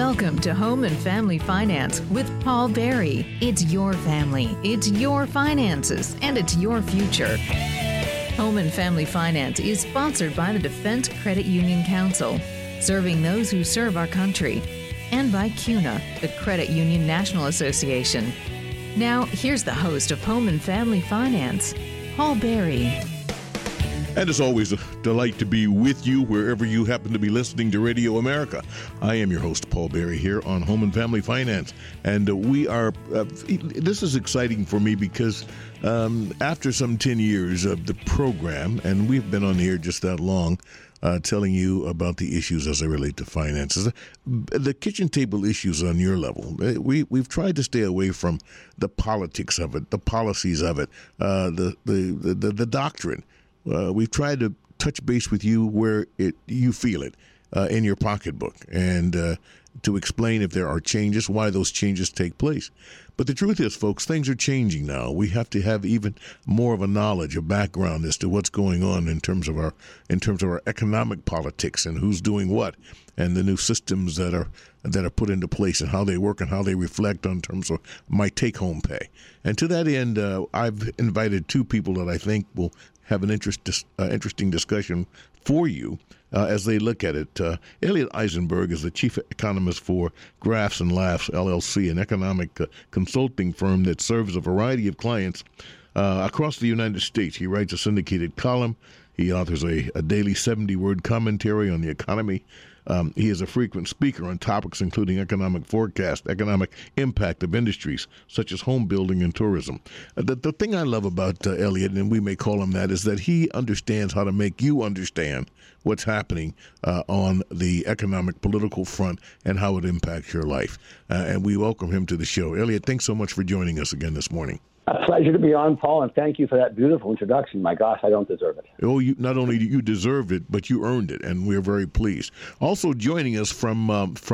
Welcome to Home and Family Finance with Paul Berry. It's your family, it's your finances, and it's your future. Home and Family Finance is sponsored by the Defense Credit Union Council, serving those who serve our country, and by CUNA, the Credit Union National Association. Now, here's the host of Home and Family Finance, Paul Berry. And it's always a delight to be with you wherever you happen to be listening to Radio America. I am your host, Paul Berry, here on Home and Family Finance. And we are, this is exciting for me because after some 10 years of the program, and we've been on the air just that long, telling you about the issues as they relate to finances, the kitchen table issues on your level. We've tried to stay away from the politics of it, the policies of it, the doctrine. We've tried to touch base with you where you feel it in your pocketbook and to explain if there are changes, why those changes take place. But the truth is, folks, things are changing now. We have to have even more of a knowledge, a background as to what's going on in terms of our economic politics and who's doing what, and the new systems that are put into place and how they work and how they reflect on terms of my take-home pay. And to that end, I've invited two people that I think will have an interesting discussion for you as they look at it. Elliot Eisenberg is the chief economist for Graphs and Laughs, LLC, an economic consulting firm that serves a variety of clients across the United States. He writes a syndicated column. He authors a daily 70-word commentary on the economy. He is a frequent speaker on topics including economic forecast, economic impact of industries such as home building and tourism. The thing I love about Elliot, and we may call him that, is that he understands how to make you understand what's happening on the economic political front and how it impacts your life. And we welcome him to the show. Elliot, thanks so much for joining us again this morning. A pleasure to be on, Paul, and thank you for that beautiful introduction. My gosh, I don't deserve it. Oh, not only do you deserve it, but you earned it, and we're very pleased. Also joining us from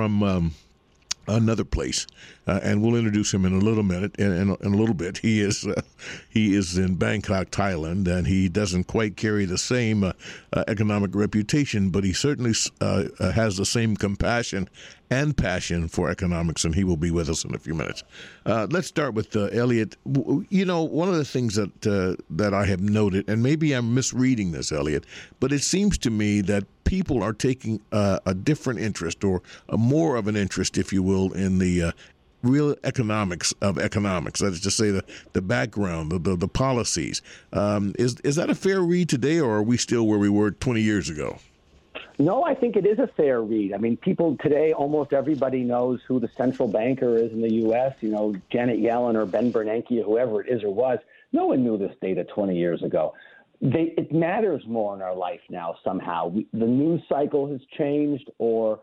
another place, and we'll introduce him in a little minute. In a little bit, he is in Bangkok, Thailand, and he doesn't quite carry the same economic reputation, but he certainly has the same compassion and passion for economics, and he will be with us in a few minutes. Let's start with Elliot. You know, one of the things that I have noted, and maybe I'm misreading this, Elliot, but it seems to me that people are taking a different interest, or more of an interest, if you will, in the real economics of economics. That is to say, the background, the policies. Is that a fair read today, or are we still where we were 20 years ago? No, I think it is a fair read. I mean, people today, almost everybody knows who the central banker is in the U.S., you know, Janet Yellen or Ben Bernanke, or whoever it is or was. No one knew this data 20 years ago. It matters more in our life now somehow. The news cycle has changed, or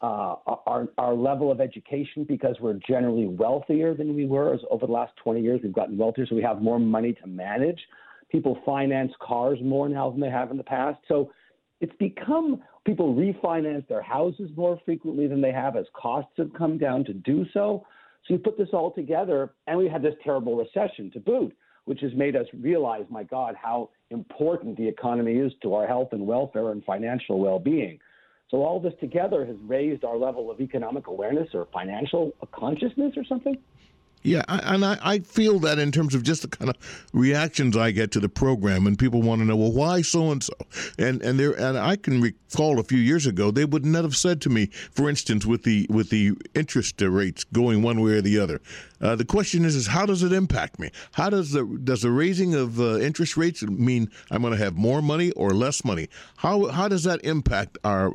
our level of education, because we're generally wealthier than we were over the last 20 years. We've gotten wealthier, so we have more money to manage. People finance cars more now than they have in the past. So it's become, people refinance their houses more frequently than they have as costs have come down to do so. So you put this all together, and we had this terrible recession to boot, which has made us realize, my God, how important the economy is to our health and welfare and financial well-being. So all this together has raised our level of economic awareness or financial consciousness or something. Yeah, I feel that in terms of just the kind of reactions I get to the program, and people want to know, well, why so-and-so? And I can recall a few years ago, they would not have said to me, for instance, with the interest rates going one way or the other. The question is how does it impact me? How does the raising of interest rates mean I'm going to have more money or less money? How does that impact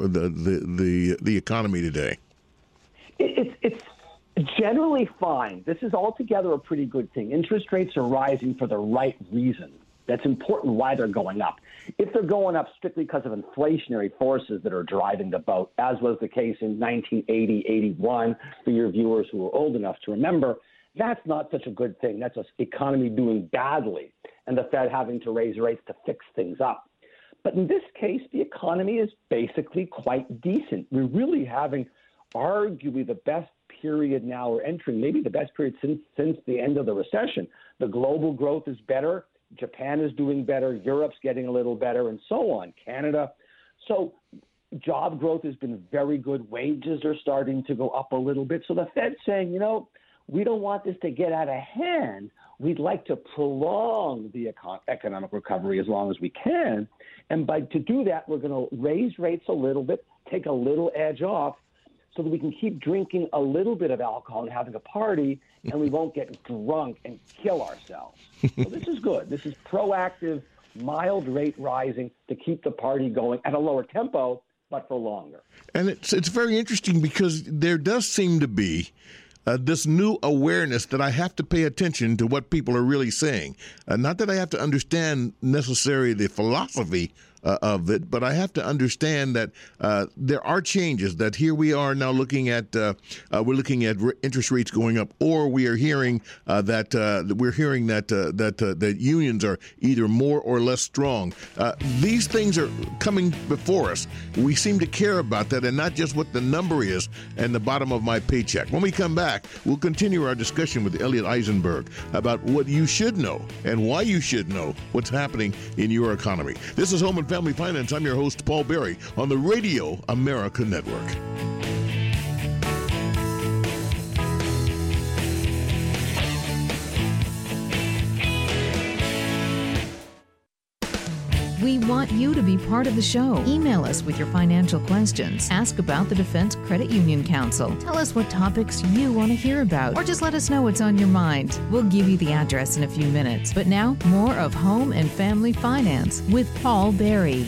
the economy today? It's generally fine. This is altogether a pretty good thing. Interest rates are rising for the right reason. That's important why they're going up. If they're going up strictly because of inflationary forces that are driving the boat, as was the case in 1980, 81, for your viewers who are old enough to remember, that's not such a good thing. That's an economy doing badly and the Fed having to raise rates to fix things up. But in this case, the economy is basically quite decent. We're really having arguably the best period now we're entering, maybe the best period since the end of the recession. The global growth is better. Japan is doing better. Europe's getting a little better, and so on. Canada. So Job growth has been very good. Wages are starting to go up a little bit. So the Fed's saying, we don't want this to get out of hand. We'd like to prolong the economic recovery as long as we can. And to do that, we're going to raise rates a little bit, take a little edge off, so that we can keep drinking a little bit of alcohol and having a party, and we won't get drunk and kill ourselves. So this is good. This is proactive, mild rate rising to keep the party going at a lower tempo, but for longer. And it's very interesting because there does seem to be this new awareness that I have to pay attention to what people are really saying. Not that I have to understand necessarily the philosophy of it, but I have to understand that there are changes. That here we are now looking at interest rates going up, or we are hearing that unions are either more or less strong. These things are coming before us. We seem to care about that, and not just what the number is and the bottom of my paycheck. When we come back, we'll continue our discussion with Elliot Eisenberg about what you should know and why you should know what's happening in your economy. This is Home and Family Finance. I'm your host, Paul Berry, on the Radio America Network. We want you to be part of the show. Email us with your financial questions. Ask about the Defense Credit Union Council. Tell us what topics you want to hear about, or just let us know what's on your mind. We'll give you the address in a few minutes. But now, more of Home and Family Finance with Paul Berry.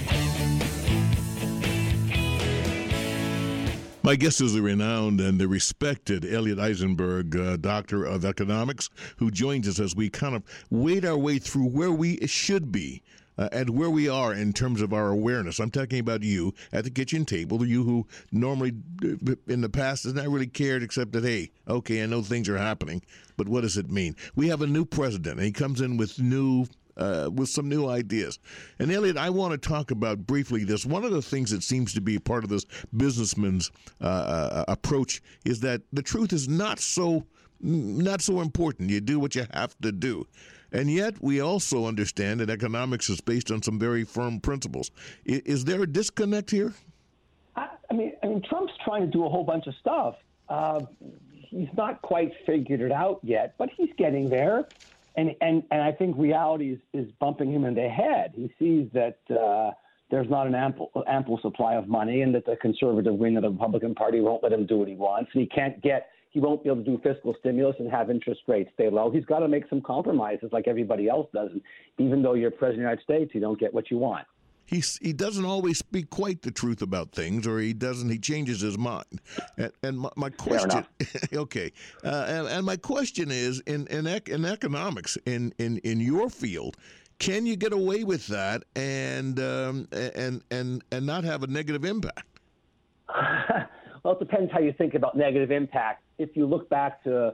My guest is the renowned and the respected Elliot Eisenberg, Doctor of Economics, who joins us as we kind of wade our way through where we should be and where we are in terms of our awareness. I'm talking about you at the kitchen table, you who normally in the past has not really cared except that, hey, okay, I know things are happening, but what does it mean? We have a new president, and he comes in with some new ideas. And Elliot, I want to talk about briefly this. One of the things that seems to be part of this businessman's approach is that the truth is not so important. You do what you have to do. And yet we also understand that economics is based on some very firm principles. Is there a disconnect here? I mean, Trump's trying to do a whole bunch of stuff. He's not quite figured it out yet, but he's getting there. And I think reality is bumping him in the head. He sees that there's not an ample supply of money, and that the conservative wing of the Republican Party won't let him do what he wants. And he won't be able to do fiscal stimulus and have interest rates stay low. He's got to make some compromises like everybody else does. And even though you're president of the United States, you don't get what you want. He doesn't always speak quite the truth about things, or he changes his mind. And my question, okay, and my question is, in economics, in your field, can you get away with that and not have a negative impact? Well, it depends how you think about negative impact. If you look back to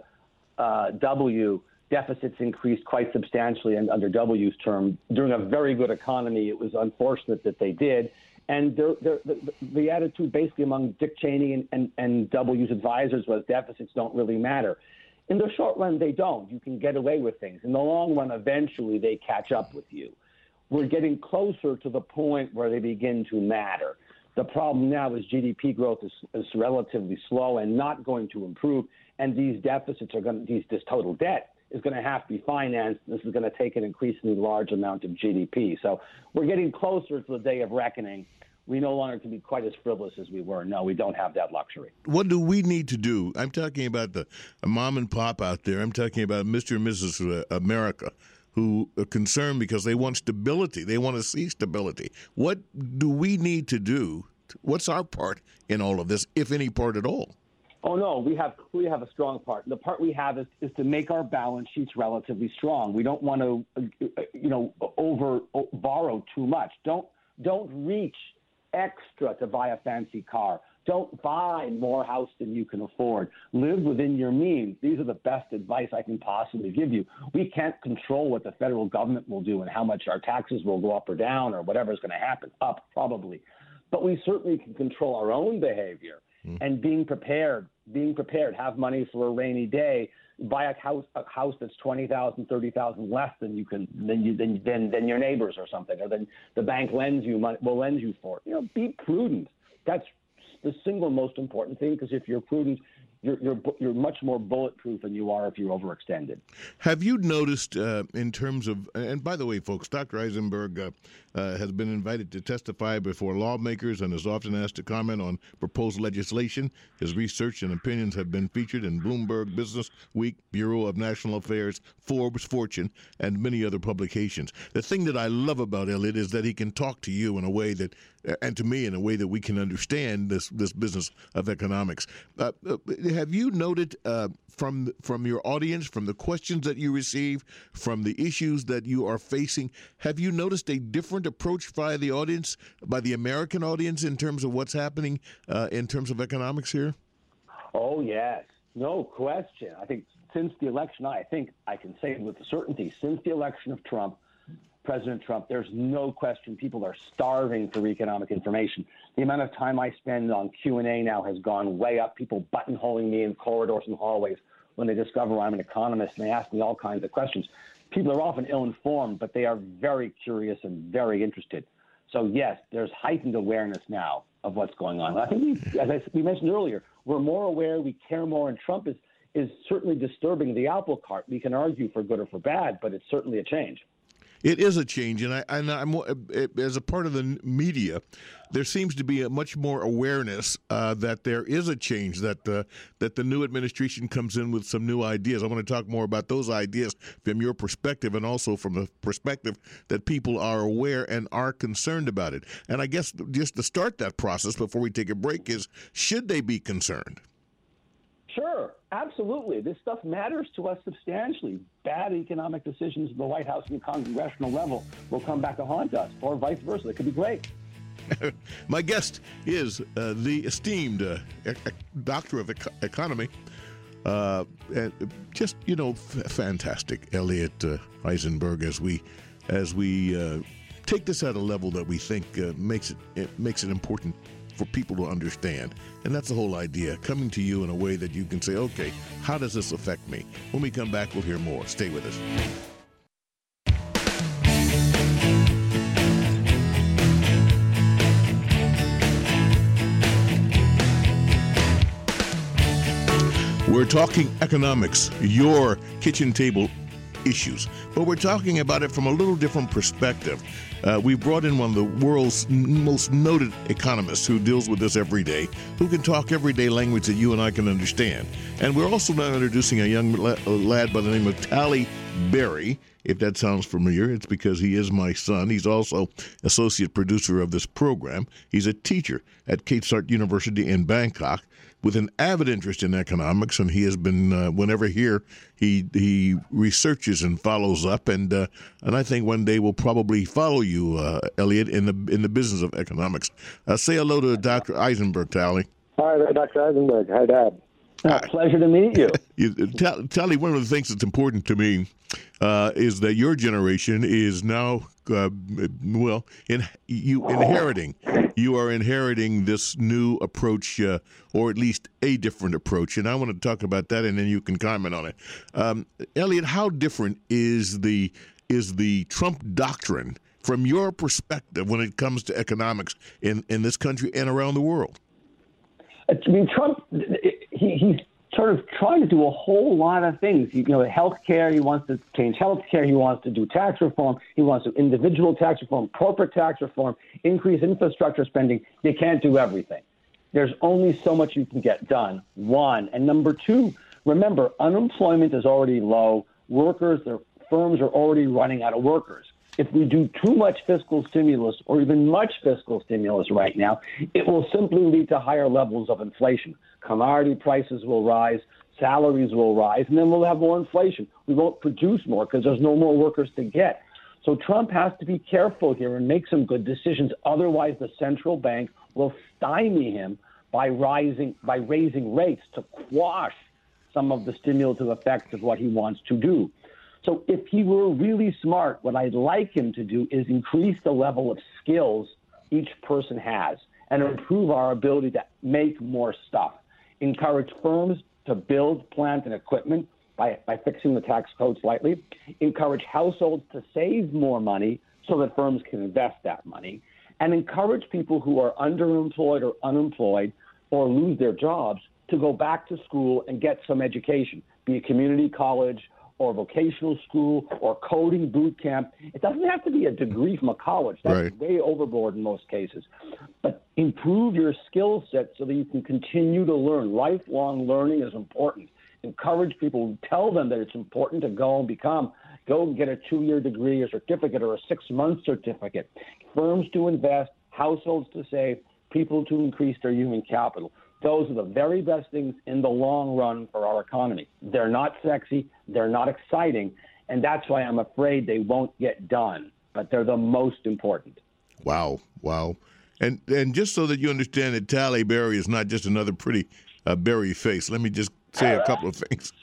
deficits increased quite substantially under W's term. During a very good economy, it was unfortunate that they did. And the attitude basically among Dick Cheney and W's advisors was deficits don't really matter. In the short run, they don't. You can get away with things. In the long run, eventually they catch up with you. We're getting closer to the point where they begin to matter. The problem now is GDP growth is relatively slow and not going to improve, and these deficits this total debt is going to have to be financed. This is going to take an increasingly large amount of GDP. So we're getting closer to the day of reckoning. We no longer can be quite as frivolous as we were. No, we don't have that luxury. What do we need to do? I'm talking about the mom and pop out there. I'm talking about Mr. and Mrs. America, who are concerned because they want stability. They want to see stability. What do we need to do? What's our part in all of this, if any part at all? Oh, no, we have a strong part. The part we have is to make our balance sheets relatively strong. We don't want to, borrow too much. Don't reach extra to buy a fancy car. Don't buy more house than you can afford. Live within your means. These are the best advice I can possibly give you. We can't control what the federal government will do and how much our taxes will go up or down or whatever is going to happen, up probably. But we certainly can control our own behavior. And being prepared, have money for a rainy day, buy a house that's $20,000, $30,000 less than your neighbors or something, or than the bank will lend you for. Be prudent. That's the single most important thing, because if you're prudent, you're much more bulletproof than you are if you're overextended. Have you noticed in terms of, and by the way, folks, Dr. Eisenberg has been invited to testify before lawmakers and is often asked to comment on proposed legislation. His research and opinions have been featured in Bloomberg, Business Week, Bureau of National Affairs, Forbes, Fortune, and many other publications. The thing that I love about Elliot is that he can talk to you in a way that, and to me in a way that we can understand this business of economics. Have you noted from your audience, from the questions that you receive, from the issues that you are facing, have you noticed a different approach by the audience, by the American audience, in terms of what's happening in terms of economics here? Oh, yes. No question. I think since the election, I think I can say with certainty, since the election of President Trump, there's no question people are starving for economic information. The amount of time I spend on Q&A now has gone way up, people buttonholing me in corridors and hallways when they discover I'm an economist, and they ask me all kinds of questions. People are often ill-informed, but they are very curious and very interested. So, yes, there's heightened awareness now of what's going on. I think, we mentioned earlier, we're more aware, we care more, and Trump is certainly disturbing the apple cart. We can argue for good or for bad, but it's certainly a change. It is a change, and I'm as a part of the media, there seems to be a much more awareness that there is a change, that the new administration comes in with some new ideas. I want to talk more about those ideas from your perspective, and also from the perspective that people are aware and are concerned about it. And I guess just to start that process before we take a break is, should they be concerned? Sure, absolutely. This stuff matters to us substantially. Bad economic decisions at the White House and congressional level will come back to haunt us, or vice versa. It could be great. My guest is the esteemed doctor of economy, and just, fantastic, Elliot Eisenberg, as we take this at a level that we think makes it important for people to understand. And that's the whole idea, coming to you in a way that you can say, okay, how does this affect me? When we come back, we'll hear more. Stay with us. We're talking economics, your kitchen table issues, but we're talking about it from a little different perspective. We brought in one of the world's most noted economists who deals with this every day, who can talk everyday language that you and I can understand. And we're also now introducing a young lad by the name of Tally Berry. If that sounds familiar, it's because he is my son. He's also associate producer of this program. He's a teacher at Kate Sart University in Bangkok, with an avid interest in economics, and he has been, whenever here, he researches and follows up, and I think one day we'll probably follow you, Elliot, in the business of economics. Say hello to Dr. Eisenberg, Tally. Hi there, Dr. Eisenberg. Hi, Dad. Pleasure to meet you. Tally, one of the things that's important to me is that your generation is now, you are inheriting this new approach, or at least a different approach, and I want to talk about that, and then you can comment on it. Elliot, how different is the Trump doctrine from your perspective when it comes to economics in this country and around the world? I mean, Trump, he's sort of trying to do a whole lot of things. Healthcare, he wants to change healthcare. He wants to do tax reform. He wants to do individual tax reform, corporate tax reform, increase infrastructure spending. You can't do everything. There's only so much you can get done, one. And number two, remember, unemployment is already low. Their firms are already running out of workers. If we do too much fiscal stimulus, or even much fiscal stimulus right now, it will simply lead to higher levels of inflation. Commodity prices will rise, salaries will rise, and then we'll have more inflation. We won't produce more because there's no more workers to get. So Trump has to be careful here and make some good decisions. Otherwise, the central bank will stymie him by raising rates to quash some of the stimulative effects of what he wants to do. So if he were really smart, what I'd like him to do is increase the level of skills each person has and improve our ability to make more stuff. Encourage firms to build plant and equipment by fixing the tax code slightly. Encourage households to save more money so that firms can invest that money. and encourage people who are underemployed or unemployed or lose their jobs to go back to school and get some education, be it community college or vocational school or coding boot camp. It doesn't have to be a degree from a college. That's way overboard in most cases. But improve your skill set so that you can continue to learn. Lifelong learning is important. Encourage people, tell them that it's important to go and get a 2-year degree or certificate or a 6-month certificate. Firms to invest, households to save, people to increase their human capital. Those are the very best things in the long run for our economy. They're not sexy, they're not exciting, and that's why I'm afraid they won't get done, but they're the most important. Wow. And just so that you understand that Tally Berry is not just another pretty berry face, let me just say a couple of things.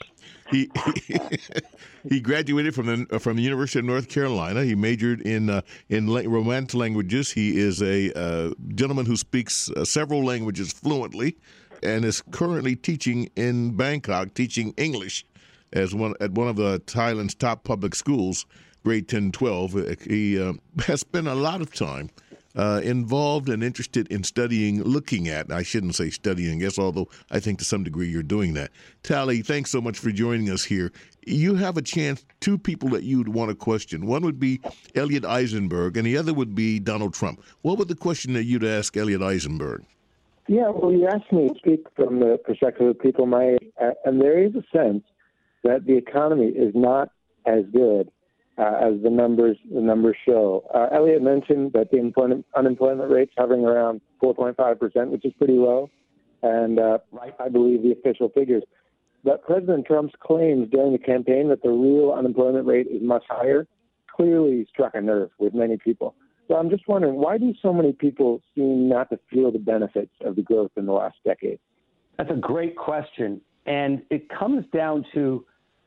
He graduated from the University of North Carolina. He majored in Romance languages. He is a gentleman who speaks several languages fluently, and is currently teaching in Bangkok, teaching English at one of the Thailand's top public schools, grade 10-12. He has spent a lot of time involved and interested in looking at, I shouldn't say studying, yes, although I think to some degree you're doing that. Tally, thanks so much for joining us here. You have a chance, 2 people that you'd want to question. One would be Elliot Eisenberg, and the other would be Donald Trump. What would the question that you'd ask Elliot Eisenberg? Yeah, well, you asked me to speak from the perspective of people my age, and there is a sense that the economy is not as good as the numbers show. Elliot mentioned that the unemployment rate's hovering around 4.5%, which is pretty low, and I believe the official figures. But President Trump's claims during the campaign that the real unemployment rate is much higher clearly struck a nerve with many people. So I'm just wondering, why do so many people seem not to feel the benefits of the growth in the last decade? That's a great question, and it comes down to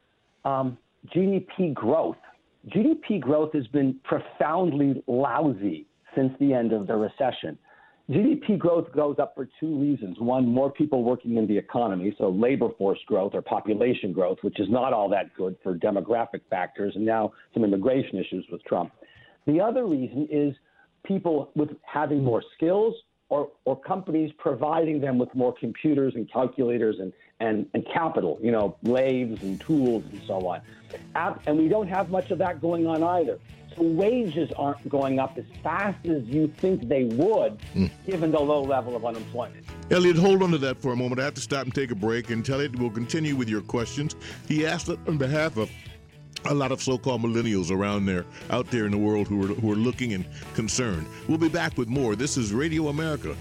GDP growth. GDP growth has been profoundly lousy since the end of the recession. GDP growth goes up for 2 reasons. One, more people working in the economy, so labor force growth or population growth, which is not all that good for demographic factors, and now some immigration issues with Trump. The other reason is people with having more skills or companies providing them with more computers and calculators and capital, lathes and tools and so on. And we don't have much of that going on either. So wages aren't going up as fast as you think they would, given the low level of unemployment. Elliot, hold on to that for a moment. I have to stop and take a break, and Elliot will continue with your questions. He asked it on behalf of a lot of so-called millennials out there in the world who are looking and concerned. We'll be back with more. This is Radio America.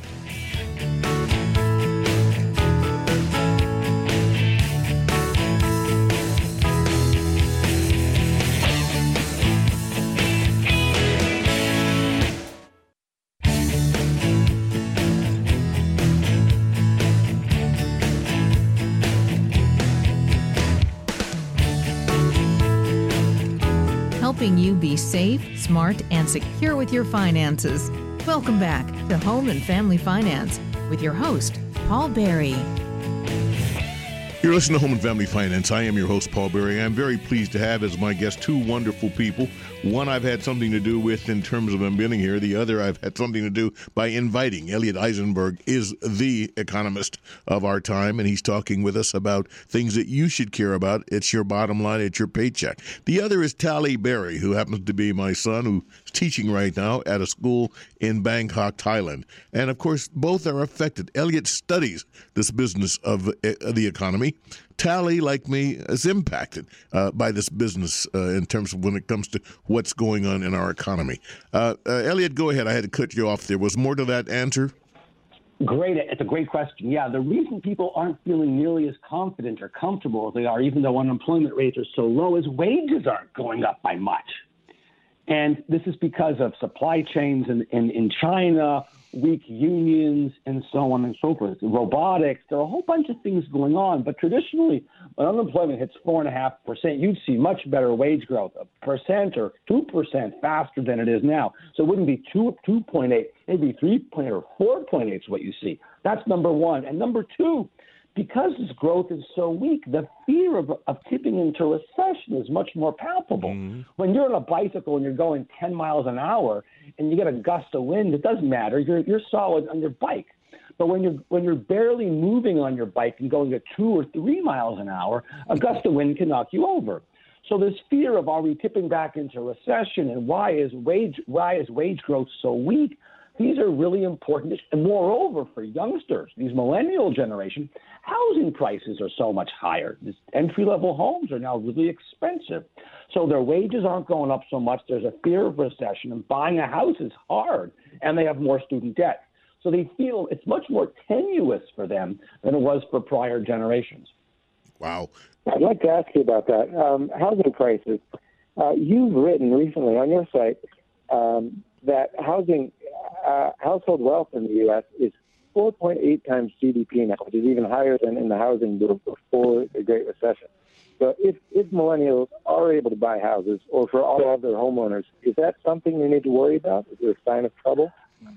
Helping you be safe, smart, and secure with your finances. Welcome back to Home and Family Finance with your host, Paul Berry. You're listening to Home and Family Finance. I am your host, Paul Berry. I'm very pleased to have as my guest 2 wonderful people. One I've had something to do with in terms of them being here. The other I've had something to do by inviting. Elliot Eisenberg is the economist of our time, and he's talking with us about things that you should care about. It's your bottom line. It's your paycheck. The other is Tally Berry, who happens to be my son, who's teaching right now at a school in Bangkok, Thailand. And, of course, both are affected. Elliot studies this business of the economy. Tally, like me, is impacted by this business in terms of when it comes to what's going on in our economy. Elliot, go ahead. I had to cut you off there. Was more to that answer? Great. It's a great question. Yeah, the reason people aren't feeling nearly as confident or comfortable as they are, even though unemployment rates are so low, is wages aren't going up by much. And this is because of supply chains in China, weak unions, and so on and so forth. Robotics, there are a whole bunch of things going on. But traditionally, when unemployment hits 4.5%, you'd see much better wage growth, 1% or 2% faster than it is now. So it wouldn't be 2.8, it'd be 3.8 or 4.8 is what you see. That's number one. And number two, because this growth is so weak, the fear of tipping into recession is much more palpable. Mm-hmm. When you're on a bicycle and you're going 10 miles an hour and you get a gust of wind, it doesn't matter. You're solid on your bike. But when you're barely moving on your bike and going at 2 or 3 miles an hour, a gust of wind can knock you over. So this fear of, are we tipping back into recession, and why is wage growth so weak? These are really important. And moreover, for youngsters, these millennial generation, housing prices are so much higher. These entry-level homes are now really expensive. So their wages aren't going up so much. There's a fear of recession, and buying a house is hard, and they have more student debt. So they feel it's much more tenuous for them than it was for prior generations. Wow. I'd like to ask you about that. Housing prices. You've written recently on your site that household wealth in the U.S. is 4.8 times GDP now, which is even higher than in the housing boom before the Great Recession. So if millennials are able to buy houses, or for all other homeowners, is that something they need to worry about? Is there a sign of trouble?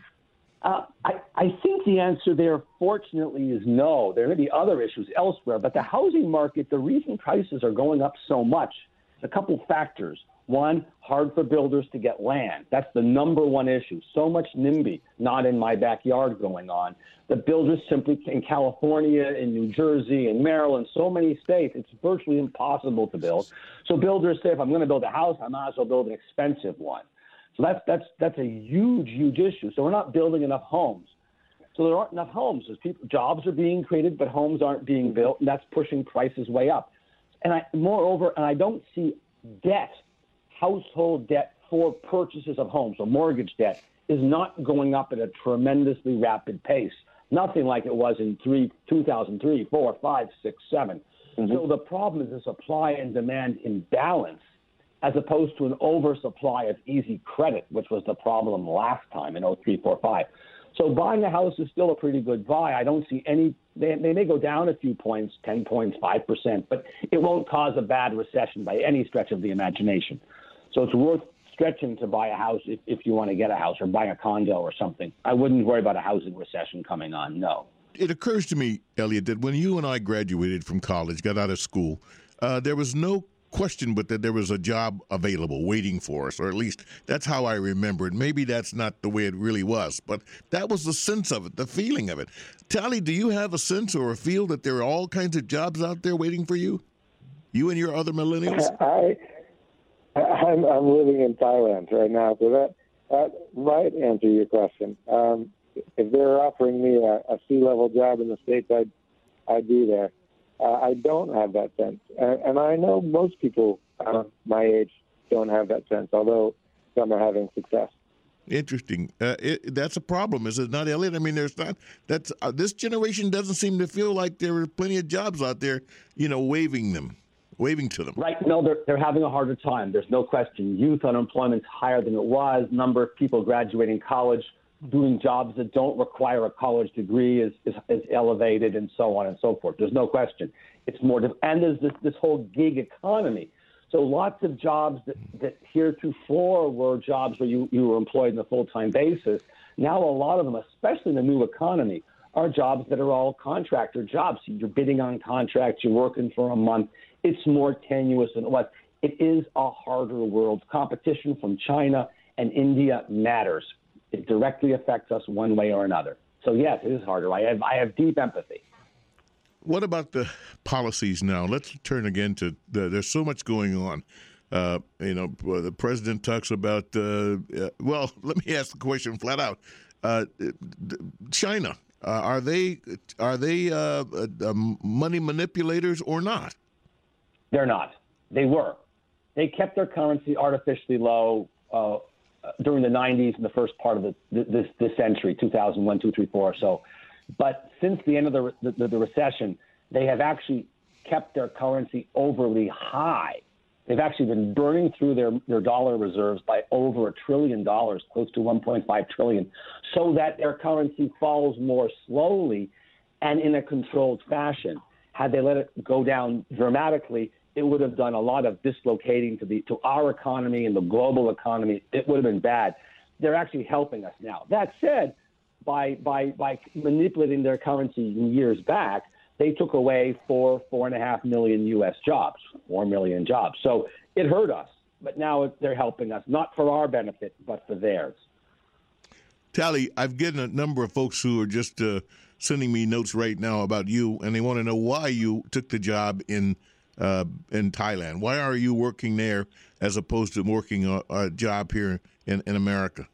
I think the answer there, fortunately, is no. There may be other issues elsewhere, but the housing market, the reason prices are going up so much, a couple factors. One, hard for builders to get land. That's the number one issue. So much NIMBY, not in my backyard, going on. The builders simply, in California, in New Jersey, in Maryland, so many states, it's virtually impossible to build. So builders say, if I'm going to build a house, I might as well build an expensive one. So that's a huge, huge issue. So we're not building enough homes. So there aren't enough homes. Jobs are being created, but homes aren't being built, and that's pushing prices way up. And I don't see debt, household debt for purchases of homes, or mortgage debt, is not going up at a tremendously rapid pace. Nothing like it was in 2003, 4, 5, 6, 7. Mm-hmm. So the problem is the supply and demand imbalance, as opposed to an oversupply of easy credit, which was the problem last time in 03, 4, 5. So buying a house is still a pretty good buy. I don't see any – they may go down a few points, 10 points, 5%, but it won't cause a bad recession by any stretch of the imagination. So it's worth stretching to buy a house if you want to get a house, or buy a condo or something. I wouldn't worry about a housing recession coming on, no. It occurs to me, Elliot, that when you and I graduated from college, got out of school, there was no question but that there was a job available waiting for us, or at least that's how I remember it. Maybe that's not the way it really was, but that was the sense of it, the feeling of it. Tally, do you have a sense or a feel that there are all kinds of jobs out there waiting for you? You and your other millennials? I'm living in Thailand right now, so that might answer your question. If they're offering me a C-level job in the States, I'd be there. I don't have that sense. And I know most people my age don't have that sense, although some are having success. Interesting. That's a problem, is it not, Elliot? I mean, there's not. This generation doesn't seem to feel like there are plenty of jobs out there, waving to them. Right. No, they're having a harder time. There's no question. Youth unemployment's higher than it was. Number of people graduating college doing jobs that don't require a college degree is elevated, and so on and so forth. There's no question. It's more, and there's this whole gig economy. So lots of jobs that heretofore were jobs where you were employed on a full-time basis. Now a lot of them, especially in the new economy, are jobs that are all contractor jobs. You're bidding on contracts. You're working for a month. It's more tenuous than it was. It is a harder world. Competition from China and India matters. It directly affects us one way or another. So, yes, it is harder. I have deep empathy. What about the policies now? Let's turn again to there's so much going on. The president talks about, well, let me ask the question flat out. China, are they money manipulators or not? They're not. They were. They kept their currency artificially low during the 90s and the first part of this century, 2001, 2, 3, 4 or so. But since the end of the recession, they have actually kept their currency overly high. They've actually been burning through their dollar reserves by over $1 trillion, close to $1.5 trillion, so that their currency falls more slowly and in a controlled fashion. Had they let it go down dramatically, it would have done a lot of dislocating to our economy and the global economy. It would have been bad. They're actually helping us now. That said, by manipulating their currency years back, they took away 4.5 million U.S. jobs, 4 million jobs. So it hurt us, but now they're helping us, not for our benefit, but for theirs. Tally, I've gotten a number of folks who are just sending me notes right now about you, and they want to know why you took the job in Thailand. Why are you working there as opposed to working a job here in America?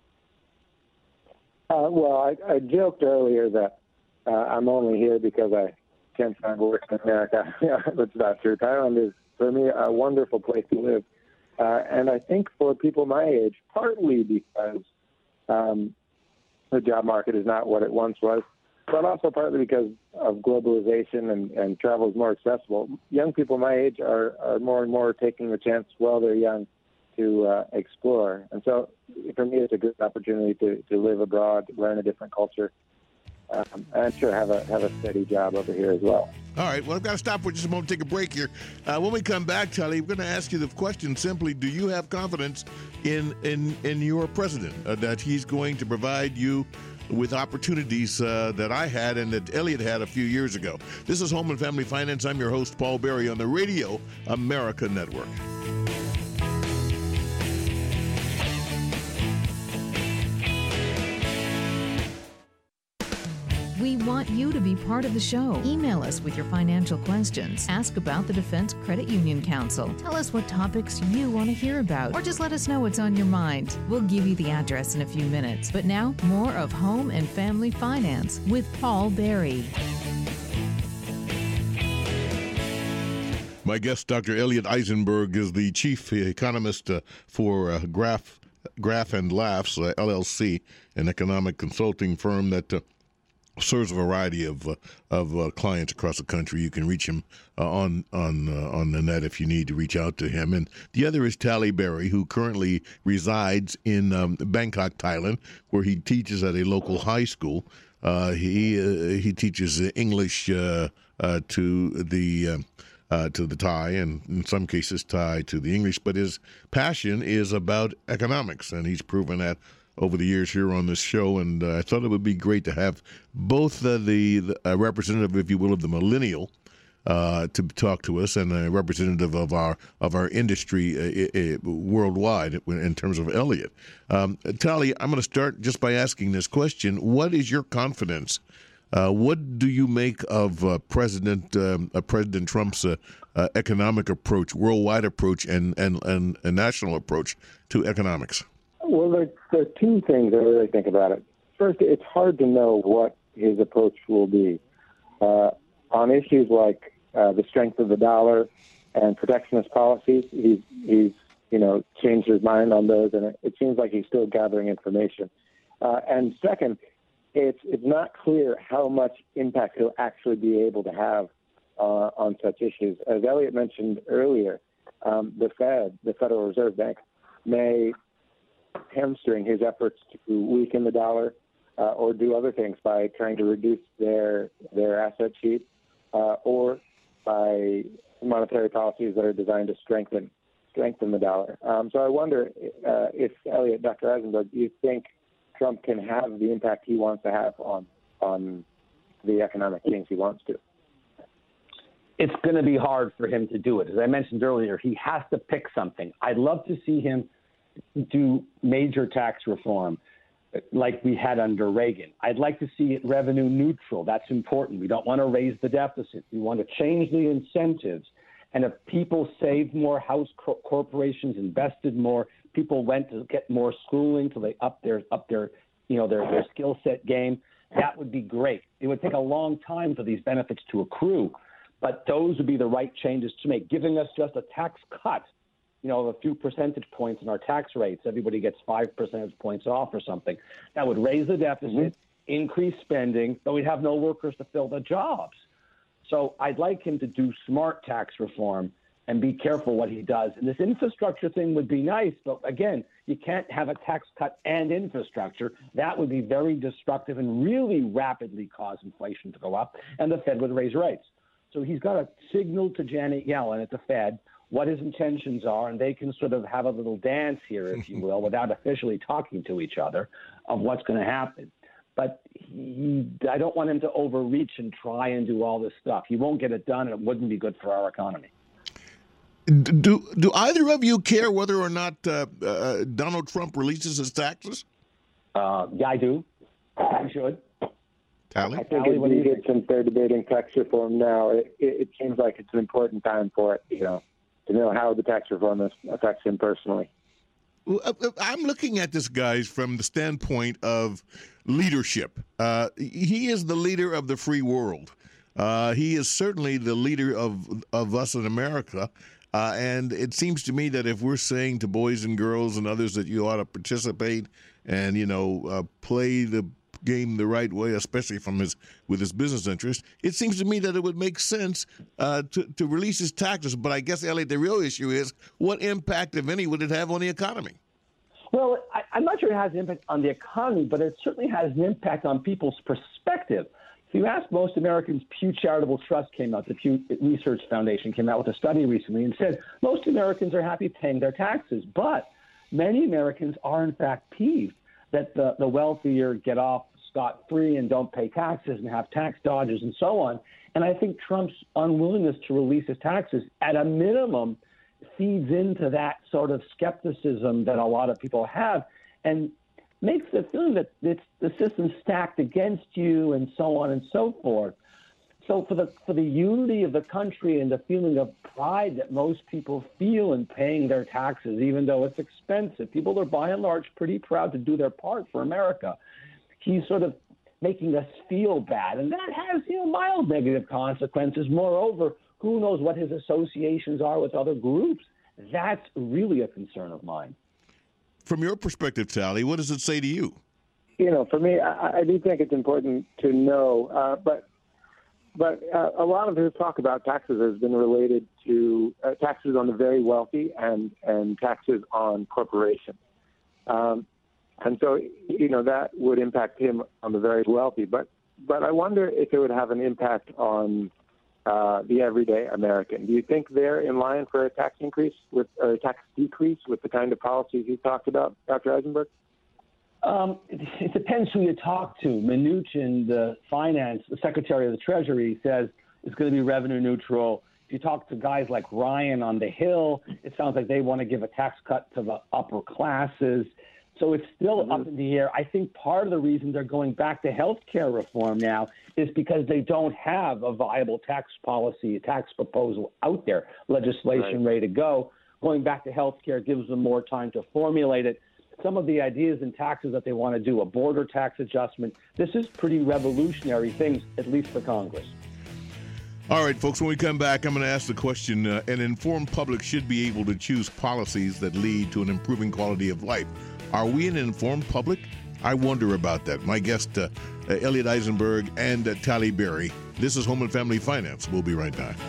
Well, I joked earlier that I'm only here because I can't find work in America. That's not true. Thailand is, for me, a wonderful place to live. And I think for people my age, partly because the job market is not what it once was, but also partly because of globalization and travel is more accessible. Young people my age are more and more taking the chance while they're young to explore. And so for me, it's a good opportunity to live abroad, learn a different culture, and sure have a steady job over here as well. All right. Well, I've got to stop for just a moment, take a break here. When we come back, Charlie, we're going to ask you the question simply: do you have confidence in your president that he's going to provide you with opportunities that I had and that Elliot had a few years ago? This is Home and Family Finance. I'm your host, Paul Berry, on the Radio America Network. We want you to be part of the show. Email us with your financial questions. Ask about the Defense Credit Union Council. Tell us what topics you want to hear about, or just let us know what's on your mind. We'll give you the address in a few minutes. But now, more of Home and Family Finance with Paul Berry. My guest, Dr. Elliot Eisenberg, is the chief economist for Graph and Laughs, LLC, an economic consulting firm that serves a variety of clients across the country. You can reach him on the net if you need to reach out to him. And the other is Tally Berry, who currently resides in Bangkok, Thailand, where he teaches at a local high school. He teaches English to the Thai, and in some cases Thai to the English. But his passion is about economics, and he's proven that over the years here on this show, and I thought it would be great to have both the representative, if you will, of the millennial to talk to us, and a representative of our industry worldwide in terms of Elliot. Tally, I'm going to start just by asking this question: what is your confidence? What do you make of President Trump's economic approach, worldwide approach, and national approach to economics? Well, there are two things I really think about it. First, it's hard to know what his approach will be. On issues like the strength of the dollar and protectionist policies, he's changed his mind on those, and it seems like he's still gathering information. And second, it's not clear how much impact he'll actually be able to have on such issues. As Elliot mentioned earlier, the Fed, the Federal Reserve Bank, may hamstring his efforts to weaken the dollar or do other things by trying to reduce their asset sheet or by monetary policies that are designed to strengthen the dollar. So I wonder if Elliot, Dr. Eisenberg, do you think Trump can have the impact he wants to have on the economic change he wants to? It's going to be hard for him to do it. As I mentioned earlier, he has to pick something. I'd love to see him do major tax reform like we had under Reagan. I'd like to see it revenue neutral. That's important. We don't want to raise the deficit. We want to change the incentives. And if people saved more, house corporations invested more, people went to get more schooling so they up their their skill set game, that would be great. It would take a long time for these benefits to accrue, but those would be the right changes to make. Giving us just a tax cut, a few percentage points in our tax rates, everybody gets 5 percentage points off or something. That would raise the deficit, increase spending, but we'd have no workers to fill the jobs. So I'd like him to do smart tax reform and be careful what he does. And this infrastructure thing would be nice, but again, you can't have a tax cut and infrastructure. That would be very destructive and really rapidly cause inflation to go up, and the Fed would raise rates. So he's got to signal to Janet Yellen at the Fed what his intentions are, and they can sort of have a little dance here, if you will, without officially talking to each other of what's going to happen. But I don't want him to overreach and try and do all this stuff. He won't get it done, and it wouldn't be good for our economy. Do either of you care whether or not Donald Trump releases his taxes? Yeah, I do. You should. Tally? I think as we get since they're debating tax reform now, it seems like it's an important time for it, to know how the tax reform affects him personally. Well, I'm looking at this, guys, from the standpoint of leadership. He is the leader of the free world. He is certainly the leader of us in America. And it seems to me that if we're saying to boys and girls and others that you ought to participate and, play the game the right way, especially with his business interests, it seems to me that it would make sense to release his taxes. But I guess, Elliot, the real issue is what impact, if any, would it have on the economy? Well, I'm not sure it has an impact on the economy, but it certainly has an impact on people's perspective. If you ask most Americans, Pew Charitable Trust came out, the Pew Research Foundation came out with a study recently and said most Americans are happy paying their taxes, but many Americans are in fact peeved that the wealthier get off scot-free and don't pay taxes and have tax dodgers and so on. And I think Trump's unwillingness to release his taxes at a minimum feeds into that sort of skepticism that a lot of people have and makes the feeling that the system's stacked against you and so on and so forth. So for the unity of the country and the feeling of pride that most people feel in paying their taxes, even though it's expensive, people are by and large pretty proud to do their part for America. He's sort of making us feel bad, and that has mild negative consequences. Moreover, who knows what his associations are with other groups? That's really a concern of mine. From your perspective, Tally, what does it say to you? For me, I do think it's important to know, but a lot of his talk about taxes has been related to taxes on the very wealthy and taxes on corporations. And so, that would impact him on the very wealthy. But I wonder if it would have an impact on the everyday American. Do you think they're in line for a tax increase or a tax decrease with the kind of policies you talked about, Dr. Eisenberg? It depends who you talk to. Mnuchin, the Secretary of the Treasury, says it's going to be revenue neutral. If you talk to guys like Ryan on the Hill, it sounds like they want to give a tax cut to the upper classes. So it's still up in the air. I think part of the reason they're going back to health care reform now is because they don't have a viable tax policy, a tax proposal out there, legislation ready to go. Going back to health care gives them more time to formulate it. Some of the ideas in taxes that they want to do, a border tax adjustment, this is pretty revolutionary things, at least for Congress. All right, folks, when we come back, I'm going to ask the question, an informed public should be able to choose policies that lead to an improving quality of life. Are we an informed public? I wonder about that. My guest, Elliot Eisenberg and Tally Berry. This is Home and Family Finance. We'll be right back.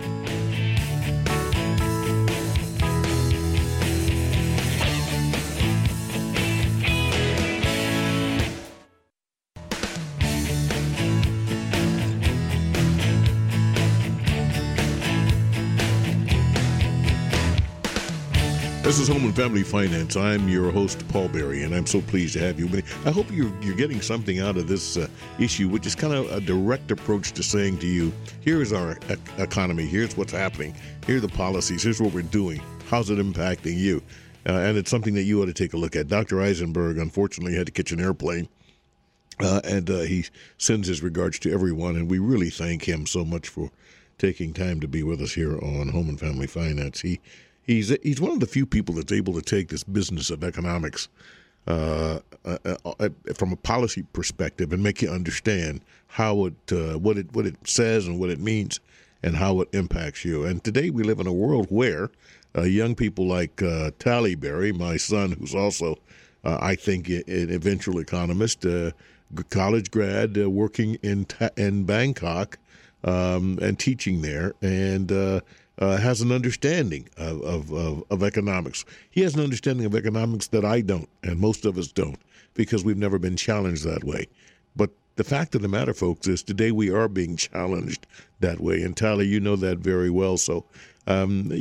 This is Home and Family Finance. I'm your host, Paul Berry, and I'm so pleased to have you. I hope you're getting something out of this issue, which is kind of a direct approach to saying to you, here is our economy, here's what's happening, here are the policies, here's what we're doing, how's it impacting you? And it's something that you ought to take a look at. Dr. Eisenberg, unfortunately, had to catch an airplane, and he sends his regards to everyone, and we really thank him so much for taking time to be with us here on Home and Family Finance. He's one of the few people that's able to take this business of economics from a policy perspective and make you understand how what it says and what it means and how it impacts you. And today we live in a world where young people like Tally Berry, my son, who's also I think an eventual economist, college grad, working in Bangkok and teaching there, and has an understanding of economics. He has an understanding of economics that I don't, and most of us don't, because we've never been challenged that way. But the fact of the matter, folks, is today we are being challenged that way. And Tally, you know that very well. So, do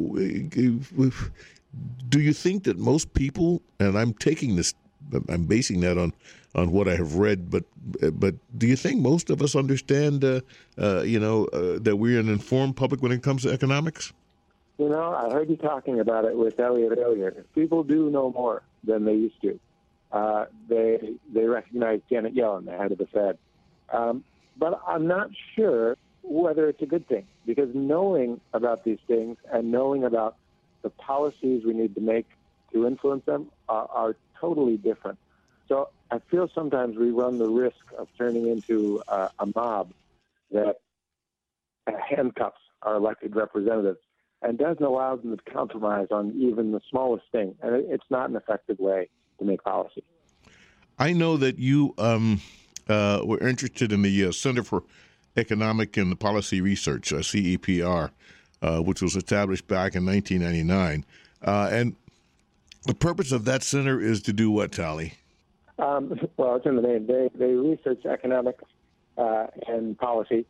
you think that most people, and I'm basing that on what I have read, but do you think most of us understand, that we're an informed public when it comes to economics? I heard you talking about it with Elliot earlier. People do know more than they used to. they recognized Janet Yellen, the head of the Fed. But I'm not sure whether it's a good thing, because knowing about these things and knowing about the policies we need to make to influence them are totally different. So I feel sometimes we run the risk of turning into a mob that handcuffs our elected representatives and doesn't allow them to compromise on even the smallest thing. And it's not an effective way to make policy. I know that you were interested in the Center for Economic and Policy Research, CEPR, which was established back in 1999. And the purpose of that center is to do what, Tali? Well, it's in the name. They research economics and policy,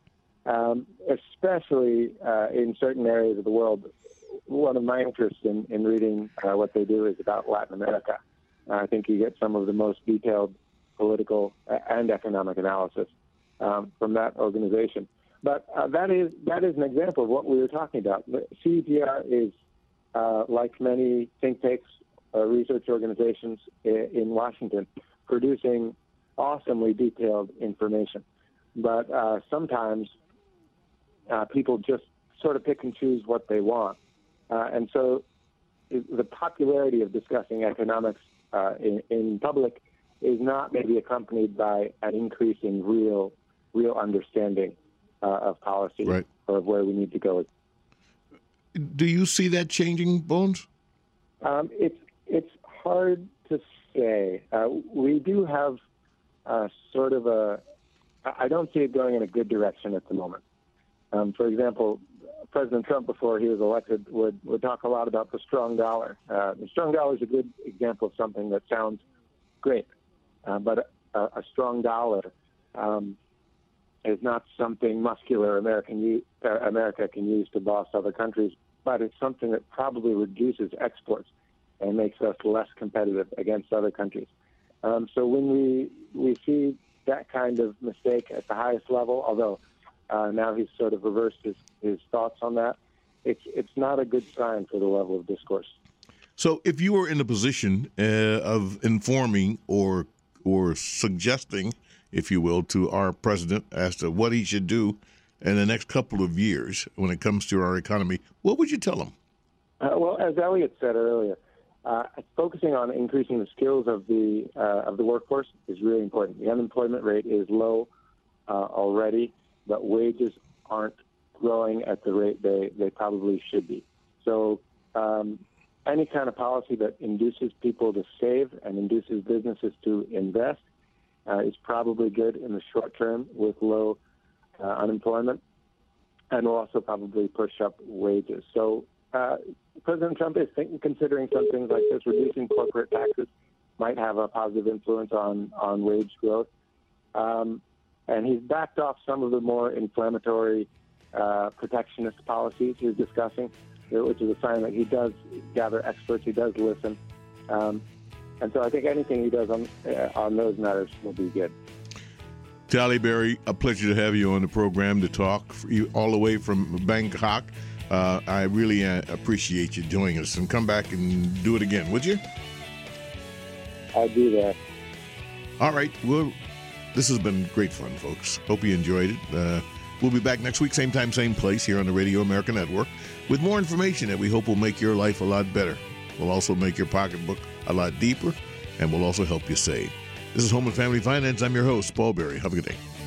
especially in certain areas of the world. One of my interests in reading what they do is about Latin America. I think you get some of the most detailed political and economic analysis from that organization. But that is an example of what we were talking about. The CEPR is, like many think tanks, research organizations in Washington, producing awesomely detailed information. But sometimes people just sort of pick and choose what they want. And so the popularity of discussing economics in public is not maybe accompanied by an increase in real understanding of policy, right, or of where we need to go. Do you see that changing, Bones? It's hard to say. We do have sort of I don't see it going in a good direction at the moment. For example, President Trump, before he was elected, would talk a lot about the strong dollar. The strong dollar is a good example of something that sounds great, but a strong dollar is not something muscular America can use to boss other countries, but it's something that probably reduces exports and makes us less competitive against other countries. So when we see that kind of mistake at the highest level, although now he's sort of reversed his thoughts on that, it's not a good sign for the level of discourse. So if you were in a position of informing or suggesting, if you will, to our president as to what he should do in the next couple of years when it comes to our economy, what would you tell him? Well, as Elliot said earlier, focusing on increasing the skills of the workforce is really important. The unemployment rate is low already, but wages aren't growing at the rate they probably should be. So any kind of policy that induces people to save and induces businesses to invest is probably good in the short term with low unemployment, and will also probably push up wages. So President Trump is considering some things like this. Reducing corporate taxes might have a positive influence on wage growth. And he's backed off some of the more inflammatory protectionist policies he's discussing, which is a sign that he does gather experts, he does listen. And so I think anything he does on those matters will be good. Tali Berry, a pleasure to have you on the program to talk all the way from Bangkok. I really appreciate you joining us, and come back and do it again, would you? I'll do that. All right. Well, this has been great fun, folks. Hope you enjoyed it. We'll be back next week, same time, same place, here on the Radio America Network, with more information that we hope will make your life a lot better. We'll also make your pocketbook a lot deeper, and will also help you save. This is Home and Family Finance. I'm your host, Paul Berry. Have a good day.